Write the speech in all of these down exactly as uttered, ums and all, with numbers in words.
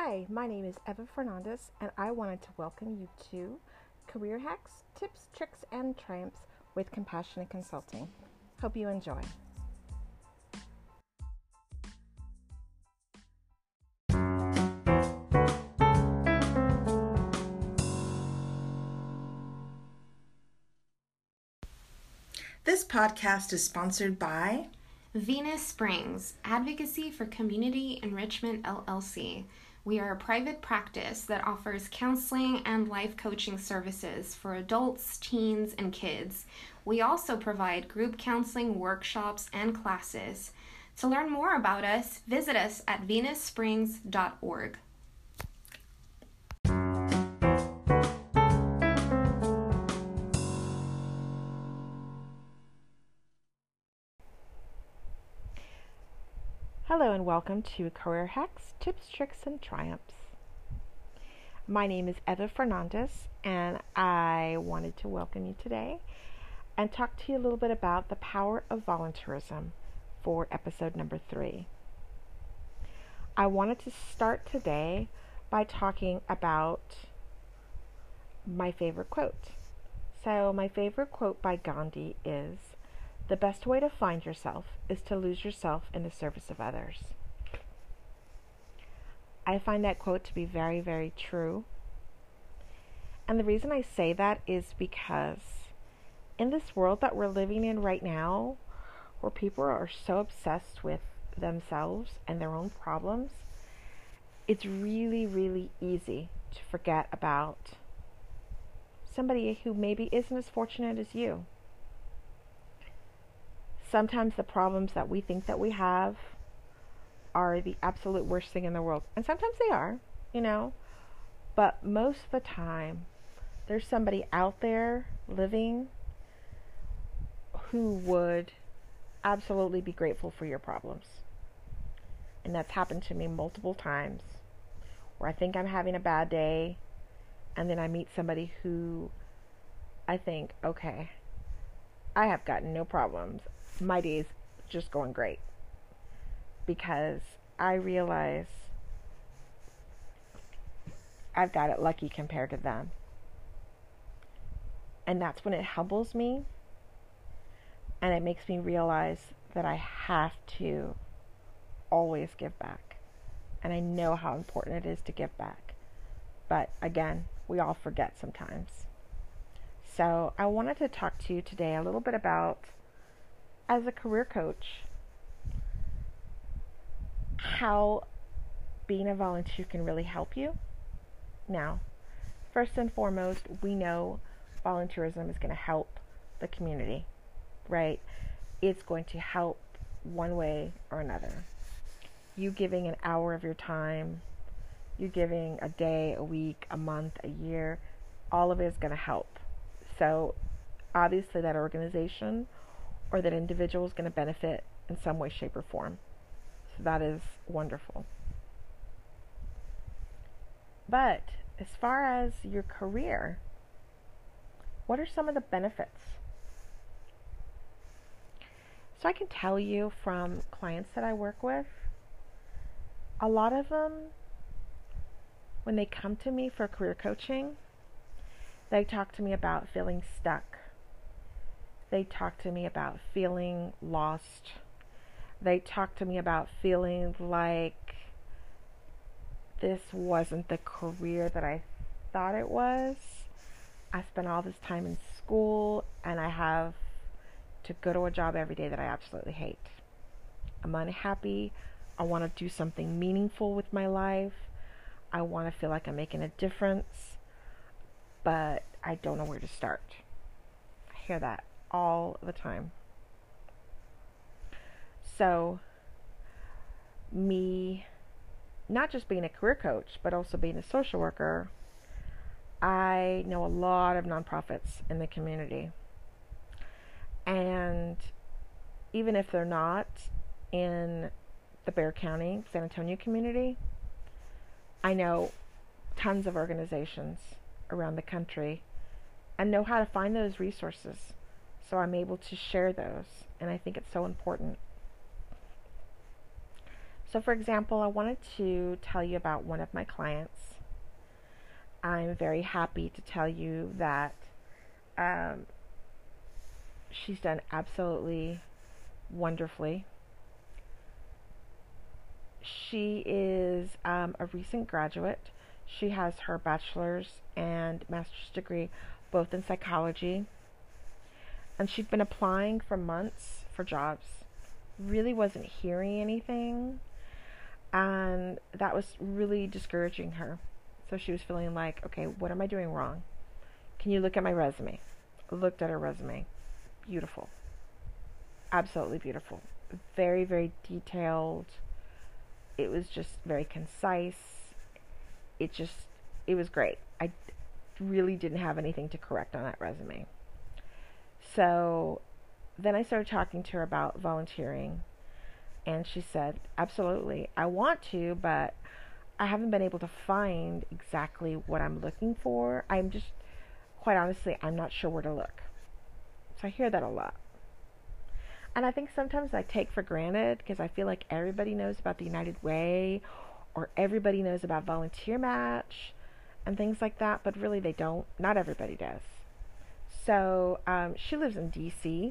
Hi, my name is Eva Fernandez, and I wanted to welcome you to Career Hacks, Tips, Tricks, and Triumphs with Compassionate Consulting. Hope you enjoy. This podcast is sponsored by Venus Springs, Advocacy for Community Enrichment, L L C. We are a private practice that offers counseling and life coaching services for adults, teens, and kids. We also provide group counseling workshops and classes. To learn more about us, visit us at venus springs dot org. Hello and welcome to Career Hacks, Tips, Tricks, and Triumphs. My name is Eva Fernandez, and I wanted to welcome you today and talk to you a little bit about the power of volunteerism for episode number three. I wanted to start today by talking about my favorite quote. So my favorite quote by Gandhi is, "The best way to find yourself is to lose yourself in the service of others." I find that quote to be very, very true. And the reason I say that is because in this world that we're living in right now, where people are so obsessed with themselves and their own problems, it's really, really easy to forget about somebody who maybe isn't as fortunate as you. Sometimes the problems that we think that we have are the absolute worst thing in the world. And sometimes they are, you know. But most of the time, there's somebody out there living who would absolutely be grateful for your problems. And that's happened to me multiple times, where I think I'm having a bad day, and then I meet somebody who I think, okay, I have gotten no problems. My day is just going great, because I realize I've got it lucky compared to them. And that's when it humbles me, and it makes me realize that I have to always give back. And I know how important it is to give back. But again, we all forget sometimes. So I wanted to talk to you today a little bit about, as a career coach, how being a volunteer can really help you. Now, first and foremost, we know volunteerism is going to help the community, right? It's going to help one way or another. You giving an hour of your time, you giving a day, a week, a month, a year, all of it is going to help. So obviously that organization or that individual is going to benefit in some way, shape, or form. So that is wonderful. But as far as your career, what are some of the benefits? So I can tell you from clients that I work with, a lot of them, when they come to me for career coaching, they talk to me about feeling stuck. They talk to me about feeling lost. They talk to me about feeling like this wasn't the career that I thought it was. I spent all this time in school, and I have to go to a job every day that I absolutely hate. I'm unhappy. I want to do something meaningful with my life. I want to feel like I'm making a difference, but I don't know where to start. I hear that all the time. So, me not just being a career coach, but also being a social worker, I know a lot of nonprofits in the community. And even if they're not in the Bexar County, San Antonio community, I know tons of organizations around the country and know how to find those resources. So I'm able to share those, and I think it's so important. So for example, I wanted to tell you about one of my clients. I'm very happy to tell you that um, she's done absolutely wonderfully. She is um, a recent graduate. She has her bachelor's and master's degree both in psychology. And she'd been applying for months for jobs. Really wasn't hearing anything. And that was really discouraging her. So she was feeling like, okay, what am I doing wrong? Can you look at my resume? I looked at her resume. Beautiful. Absolutely beautiful. Very, very detailed. It was just very concise. It just, it was great. I really didn't have anything to correct on that resume. So then I started talking to her about volunteering. And she said, absolutely, I want to, but I haven't been able to find exactly what I'm looking for. I'm just, quite honestly, I'm not sure where to look. So I hear that a lot. And I think sometimes I take for granted because I feel like everybody knows about the United Way or everybody knows about Volunteer Match and things like that, but really they don't. Not everybody does. So um, she lives in D C.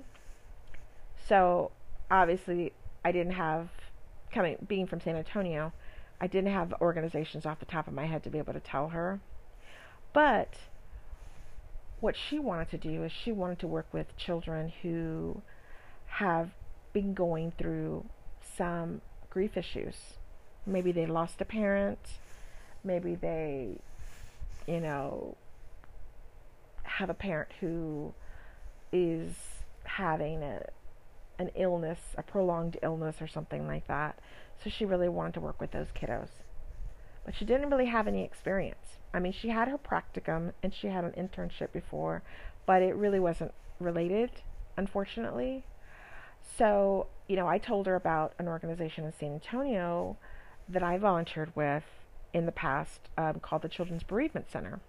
So obviously I didn't have, coming being from San Antonio, I didn't have organizations off the top of my head to be able to tell her. But what she wanted to do is she wanted to work with children who have been going through some grief issues. Maybe they lost a parent. Maybe they, you know, have a parent who is having a, an illness, a prolonged illness or something like that. So she really wanted to work with those kiddos. But she didn't really have any experience. I mean, she had her practicum and she had an internship before, but it really wasn't related, unfortunately. So, you know, I told her about an organization in San Antonio that I volunteered with in the past um, called the Children's Bereavement Center,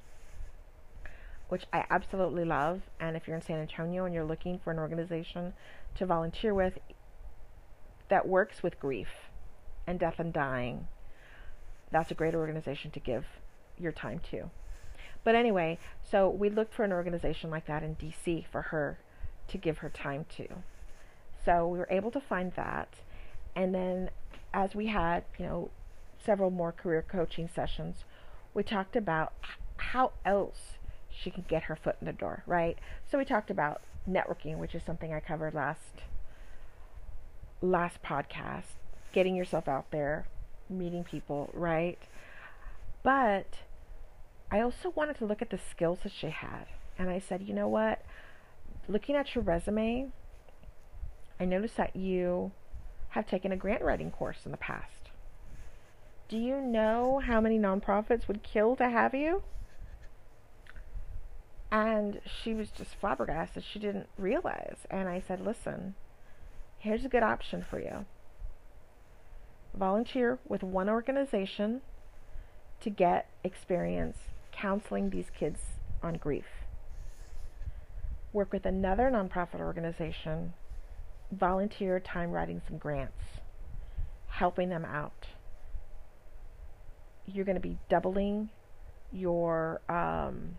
which I absolutely love. And if you're in San Antonio and you're looking for an organization to volunteer with that works with grief and death and dying, that's a great organization to give your time to. But anyway, so we looked for an organization like that in D C for her to give her time to. So we were able to find that. And then as we had, you know, several more career coaching sessions, we talked about how else she can get her foot in the door, right? So we talked about networking, which is something I covered last last podcast, getting yourself out there, meeting people, right? But I also wanted to look at the skills that she had. And I said, you know what? Looking at your resume, I noticed that you have taken a grant writing course in the past. Do you know how many nonprofits would kill to have you? And she was just flabbergasted. She didn't realize. And I said, listen, here's a good option for you. Volunteer with one organization to get experience counseling these kids on grief. Work with another nonprofit organization, volunteer time writing some grants, helping them out. You're going to be doubling your um,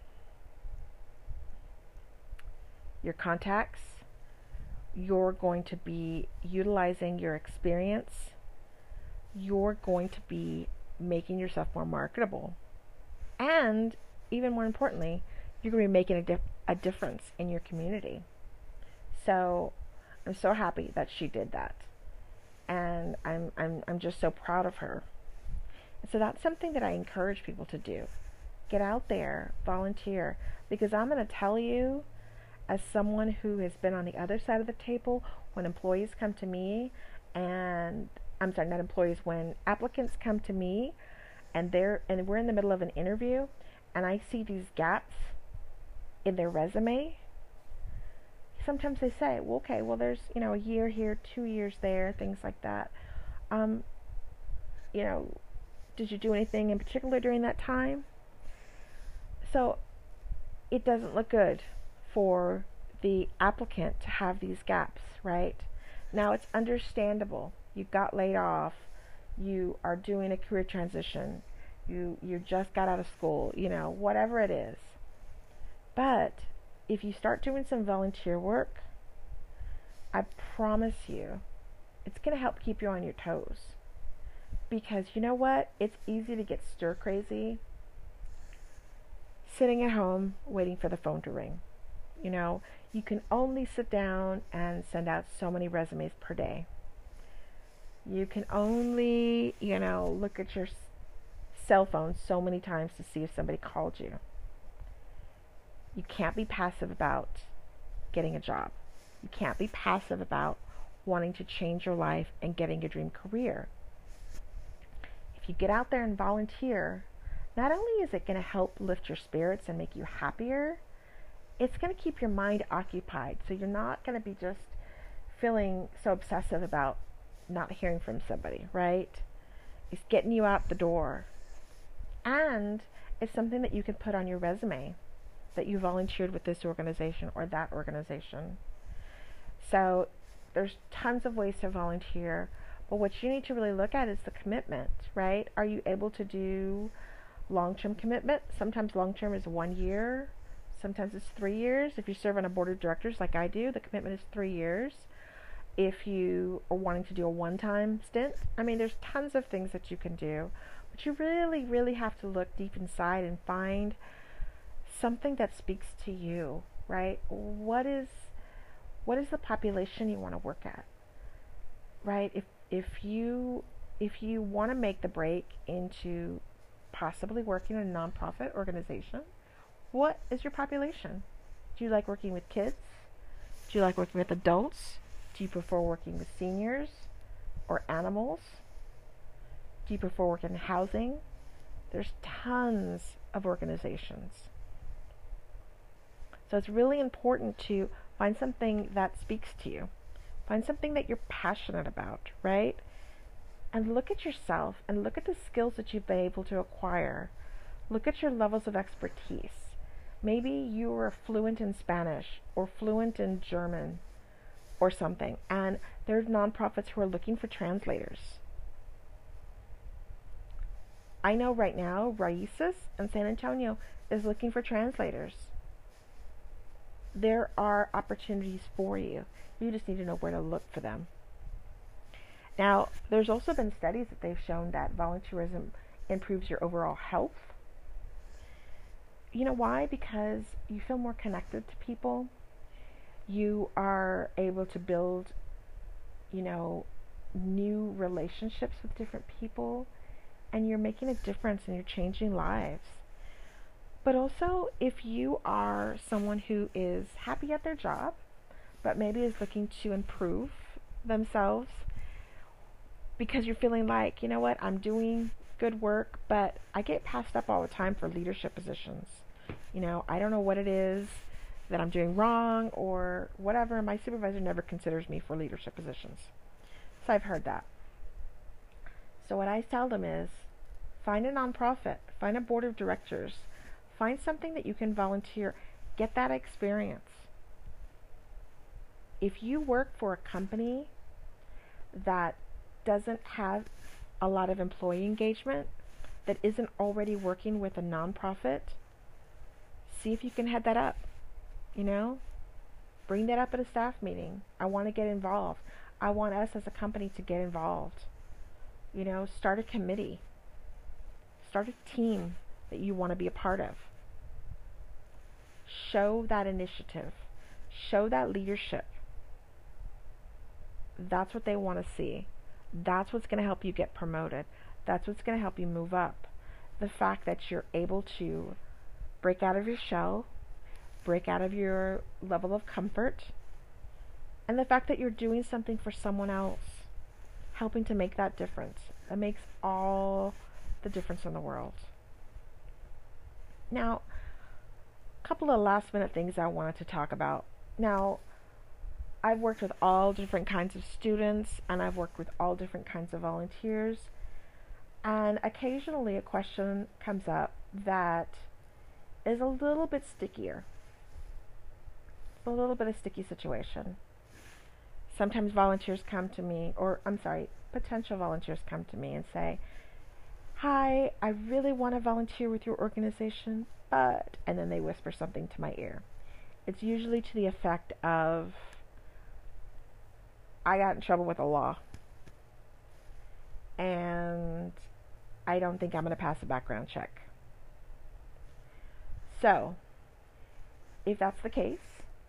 your contacts. You're going to be utilizing your experience. You're going to be making yourself more marketable. And even more importantly, you're going to be making a, dif- a difference in your community. So I'm so happy that she did that. And I'm I'm I'm just so proud of her. And so that's something that I encourage people to do. Get out there, volunteer, because I'm going to tell you, as someone who has been on the other side of the table, when employees come to me and I'm sorry, not employees, when applicants come to me and they're and we're in the middle of an interview and I see these gaps in their resume, sometimes they say, well, okay, well, there's, you know, a year here, two years there, things like that. Um, you know, did you do anything in particular during that time? So it doesn't look good for the applicant to have these gaps, right? Now, it's understandable. You got laid off. you are doing a career transition, you you just got out of school, you know, whatever it is. But if you start doing some volunteer work, I promise you, it's going to help keep you on your toes. Because you know what? It's easy to get stir crazy sitting at home waiting for the phone to ring. You know, you can only sit down and send out so many resumes per day. You can only, you know, look at your cell phone so many times to see if somebody called you. You can't be passive about getting a job. You can't be passive about wanting to change your life and getting your dream career. If you get out there and volunteer, not only is it going to help lift your spirits and make you happier, it's going to keep your mind occupied. So you're not going to be just feeling so obsessive about not hearing from somebody, right? It's getting you out the door. And it's something that you can put on your resume, that you volunteered with this organization or that organization. So there's tons of ways to volunteer, but what you need to really look at is the commitment, right? Are you able to do long-term commitment? Sometimes long-term is one year. Sometimes it's three years. If you serve on a board of directors like I do, the commitment is three years. If you are wanting to do a one-time stint, I mean, there's tons of things that you can do, but you really, really have to look deep inside and find something that speaks to you, right? What is what is the population you want to work at, right? If if you if you want to make the break into possibly working in a nonprofit organization, what is your population? Do you like working with kids? Do you like working with adults? Do you prefer working with seniors or animals? Do you prefer working in housing? There's tons of organizations. So it's really important to find something that speaks to you. Find something that you're passionate about, right? And look at yourself and look at the skills that you've been able to acquire. Look at your levels of expertise. Maybe you are fluent in Spanish or fluent in German or something, and there's nonprofits who are looking for translators. I know right now Raíces in San Antonio is looking for translators. There are opportunities for you. You just need to know where to look for them. Now, there's also been studies that they've shown that volunteerism improves your overall health. You know why? Because you feel more connected to people. You are able to build, you know, new relationships with different people, and you're making a difference and you're changing lives. But also, if you are someone who is happy at their job, but maybe is looking to improve themselves because you're feeling like, you know what, I'm doing good work, but I get passed up all the time for leadership positions. You know, I don't know what it is that I'm doing wrong or whatever. My supervisor never considers me for leadership positions. So I've heard that. So what I tell them is, find a nonprofit, find a board of directors, find something that you can volunteer, get that experience. If you work for a company that doesn't have a lot of employee engagement, that isn't already working with a nonprofit, see if you can head that up. You know, bring that up at a staff meeting. I want to get involved. I want us as a company to get involved. You know, start a committee. Start a team that you want to be a part of. Show that initiative. Show that leadership. That's what they want to see. That's what's going to help you get promoted. That's what's going to help you move up. The fact that you're able to break out of your shell, break out of your level of comfort, and the fact that you're doing something for someone else, helping to make that difference. That makes all the difference in the world. Now, a couple of last minute things I wanted to talk about. Now, I've worked with all different kinds of students, and I've worked with all different kinds of volunteers, and occasionally a question comes up that is a little bit stickier. It's a little bit of sticky situation. sometimes volunteers come to me, or I'm sorry, potential volunteers come to me and say, hi, I really want to volunteer with your organization, but, and then they whisper something to my ear. It's usually to the effect of, I got in trouble with the law, and I don't think I'm going to pass a background check. So, if that's the case,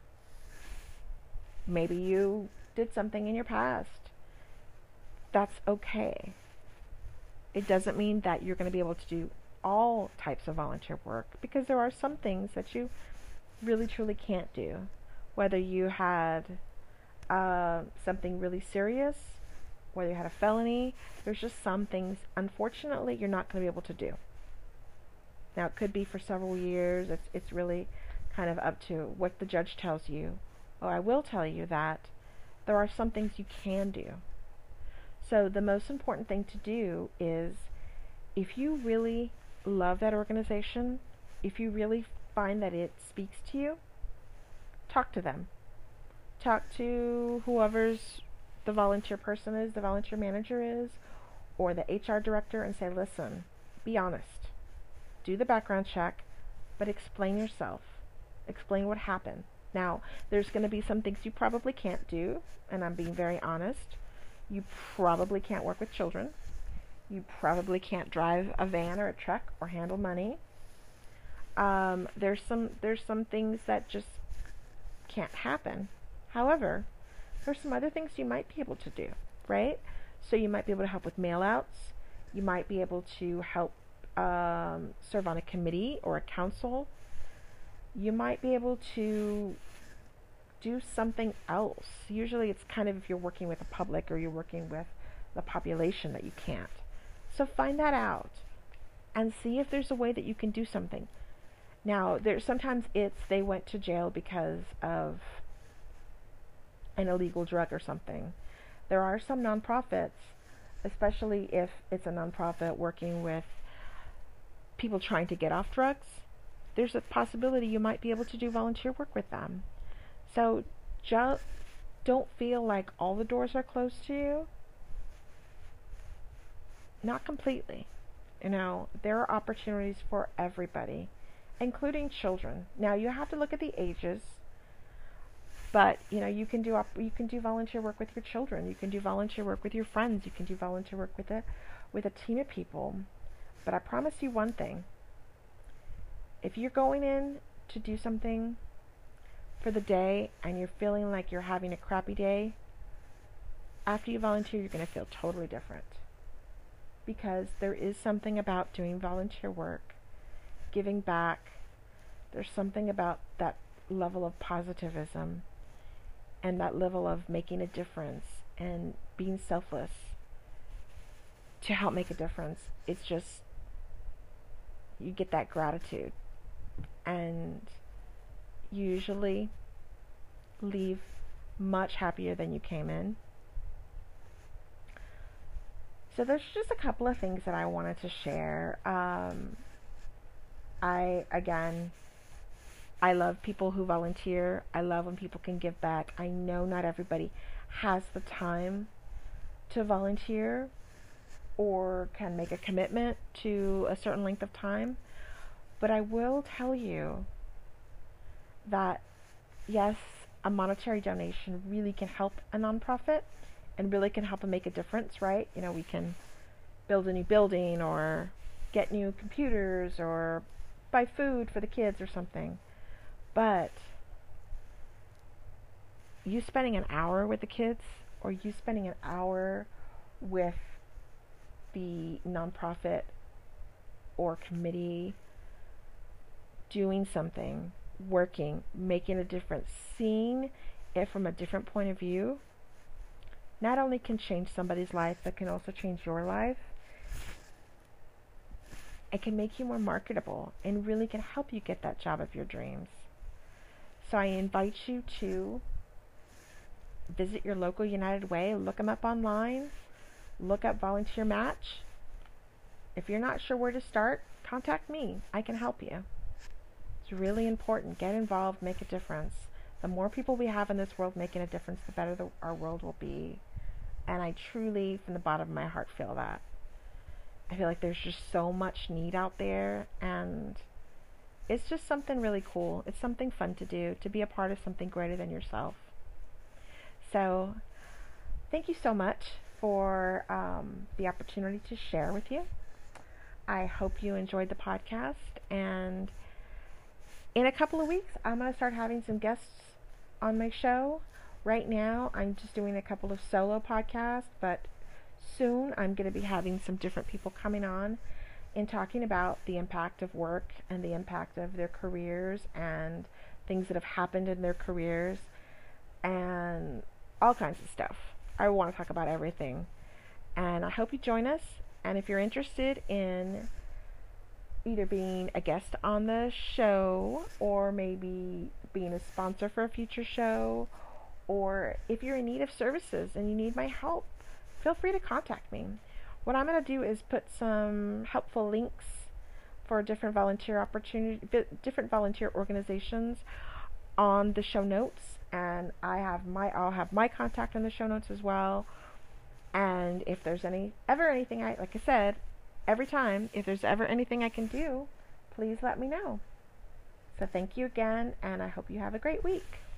maybe you did something in your past. That's okay. It doesn't mean that you're going to be able to do all types of volunteer work, because there are some things that you really truly can't do. Whether you had uh, something really serious, whether you had a felony, there's just some things, unfortunately, you're not going to be able to do. Now, it could be for several years. It's, it's really kind of up to what the judge tells you. Well, I will tell you that there are some things you can do. So the most important thing to do is, if you really love that organization, if you really find that it speaks to you, talk to them. Talk to whoever's the volunteer person is, the volunteer manager is, or the H R director, and say, listen, be honest. Do the background check, but explain yourself. Explain what happened. Now, there's going to be some things you probably can't do, and I'm being very honest. You probably can't work with children. You probably can't drive a van or a truck or handle money. Um, there's some there's some things that just can't happen. However, there's some other things you might be able to do, right? So you might be able to help with mail-outs. You might be able to help um, serve on a committee or a council. You might be able to do something else. Usually it's kind of if you're working with the public or you're working with the population that you can't. So find that out and see if there's a way that you can do something. Now, there's sometimes it's they went to jail because of an illegal drug or something. There are some nonprofits, especially if it's a nonprofit working with people trying to get off drugs, there's a possibility you might be able to do volunteer work with them. So just don't feel like all the doors are closed to you. Not completely. You know, there are opportunities for everybody, including children. Now, you have to look at the ages, but you know, you can do op- you can do volunteer work with your children. You can do volunteer work with your friends. You can do volunteer work with a with a team of people. But I promise you one thing. If you're going in to do something for the day and you're feeling like you're having a crappy day, after you volunteer, you're going to feel totally different. Because there is something about doing volunteer work, giving back. There's something about that level of positivism and that level of making a difference and being selfless to help make a difference. It's just, you get that gratitude. And you usually leave much happier than you came in. So there's just a couple of things that I wanted to share. Um, I, again, I love people who volunteer. I love when people can give back. I know not everybody has the time to volunteer or can make a commitment to a certain length of time. But I will tell you that, yes, a monetary donation really can help a nonprofit and really can help them make a difference, right? You know, we can build a new building or get new computers or buy food for the kids or something. But you spending an hour with the kids or you spending an hour with the nonprofit or committee doing something, working, making a difference, seeing it from a different point of view, not only can change somebody's life, but can also change your life. It can make you more marketable and really can help you get that job of your dreams. So I invite you to visit your local United Way, look them up online, look up Volunteer Match. If you're not sure where to start, contact me. I can help you. It's really important. Get involved, make a difference. The more people we have in this world making a difference, the better the, our world will be. And I truly, from the bottom of my heart, feel that. I feel like there's just so much need out there, and it's just something really cool. It's something fun to do, to be a part of something greater than yourself. So, thank you so much for um, the opportunity to share with you. I hope you enjoyed the podcast, and in a couple of weeks, I'm going to start having some guests on my show. Right now, I'm just doing a couple of solo podcasts, but soon I'm going to be having some different people coming on and talking about the impact of work and the impact of their careers and things that have happened in their careers and all kinds of stuff. I want to talk about everything. And I hope you join us. And if you're interested in either being a guest on the show or maybe being a sponsor for a future show, or if you're in need of services and you need my help, feel free to contact me. What I'm going to do is put some helpful links for different volunteer opportunity, different volunteer organizations on the show notes, and I have my I'll have my contact in the show notes as well. And if there's any ever anything I like I said every time, if there's ever anything I can do, please let me know. So thank you again, and I hope you have a great week.